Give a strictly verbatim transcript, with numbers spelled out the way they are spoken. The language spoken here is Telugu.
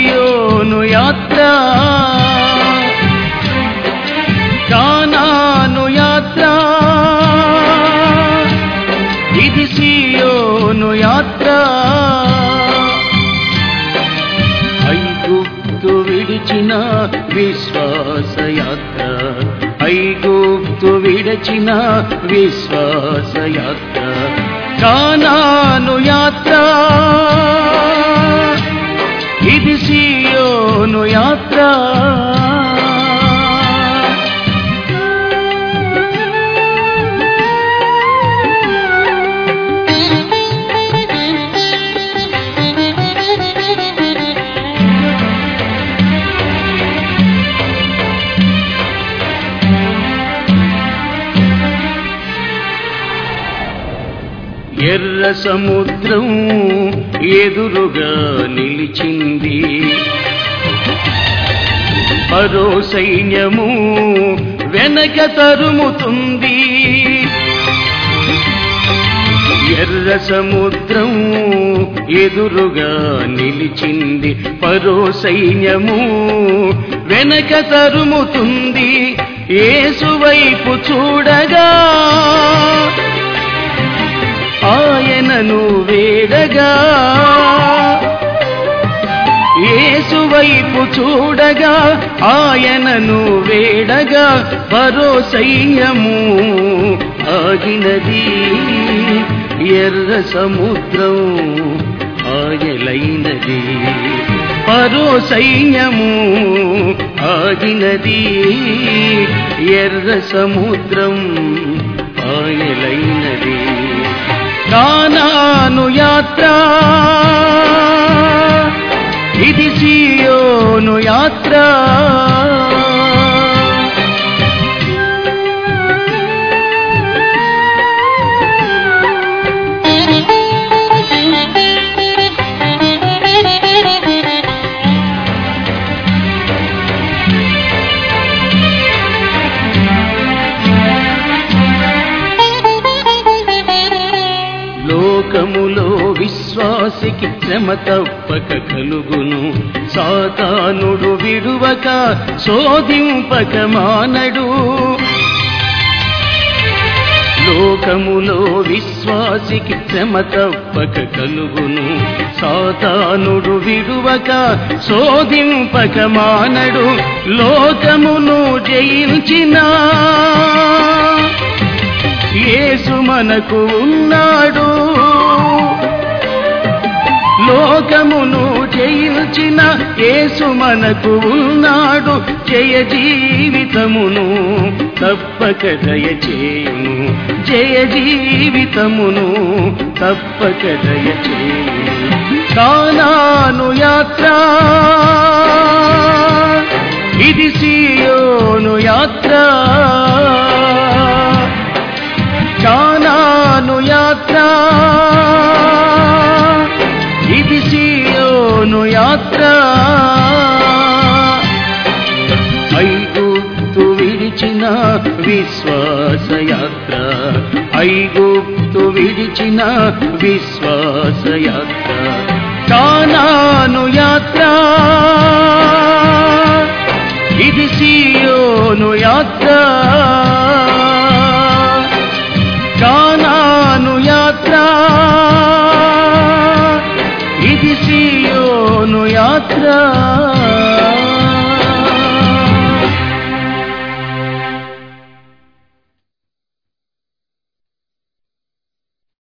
సియోను యాత్ర, కానాను యాత్ర, ఇది సియోను యాత్ర. ఐగుప్తు విడిచిన విశ్వాస యాత్ర, ఐగుప్తు విడిచిన విశ్వాస యాత్ర, కానాను యాత్ర, ఇది సియోను యాత్ర. ఎర్ర సముద్రం ఎదురుగా నిలిచింది, ఫరో సైన్యము వెనక తరుముతుంది. ఎర్ర సముద్రం ఎదురుగా నిలిచింది, ఫరో సైన్యము వెనక తరుముతుంది. యేసు వైపు చూడగా ఆయనను వేడగా, యేసు వైపు చూడగా ఆయనను వేడగా, ఫరో సైన్యము ఆగినది. ఎర్ర సముద్రం ఆయలైనది, ఫరో సైన్యము ఆగినది. ఎర్ర సముద్రం ఆయలైనది. కానాను యాత్ర, ఇది సియోను యాత్ర. లోకములో విశ్వాసికి శ్రమ తప్పక కలుగును, సాతానుడు విడువక శోధింపక మానడు. లోకములో విశ్వాసికి శ్రమ తప్పక కలుగును, సాతానుడు విడువక శోధింపక మానడు. లోకమును జయించినా యేసు మనకు ఉన్నాడు. లోకమును జయించిన యేసు మనకు ఉన్నాడు. జయ జీవితమును తప్పక దయచేయును, జయ జీవితమును తప్పక దయచేయును. కానాను యాత్ర, ఇది సియోను యాత్ర. కానాను యాత్ర, ఇది సియోను యాత్ర. ఐగుప్తు విడిచిన విశ్వాస యాత్ర, ఐగుప్తు విడిచిన విశ్వాస యాత్ర, కానాను యాత్ర, ఇది సియోను యాత్ర. కానాను యాత్ర, ఇది సియోను యాత్ర.